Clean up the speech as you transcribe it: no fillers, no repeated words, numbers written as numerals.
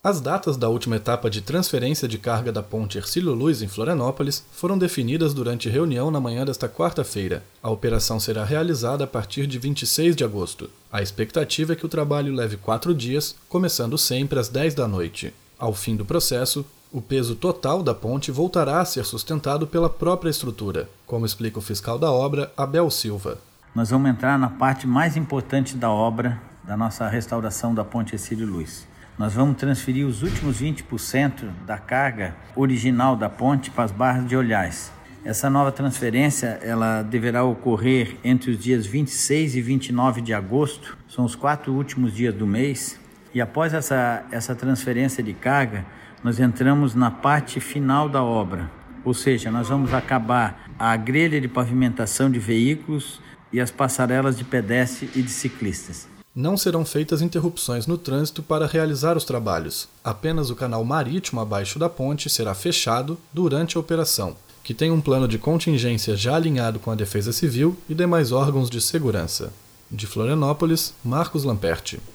As datas da última etapa de transferência de carga da ponte Hercílio Luz em Florianópolis foram definidas durante reunião na manhã desta quarta-feira. A operação será realizada a partir de 26 de agosto. A expectativa é que o trabalho leve 4 dias, começando sempre às 10 da noite. Ao fim do processo, o peso total da ponte voltará a ser sustentado pela própria estrutura, como explica o fiscal da obra, Abel Silva. Nós vamos entrar na parte mais importante da obra, da nossa restauração da ponte Hercílio Luz. Nós vamos transferir os últimos 20% da carga original da ponte para as barras de Olhais. Essa nova transferência ela deverá ocorrer entre os dias 26 e 29 de agosto, são os 4 últimos dias do mês. E após essa transferência de carga, nós entramos na parte final da obra, ou seja, nós vamos acabar a grelha de pavimentação de veículos e as passarelas de pedestre e de ciclistas. Não serão feitas interrupções no trânsito para realizar os trabalhos. Apenas o canal marítimo abaixo da ponte será fechado durante a operação, que tem um plano de contingência já alinhado com a Defesa Civil e demais órgãos de segurança. De Florianópolis, Marcos Lamperti.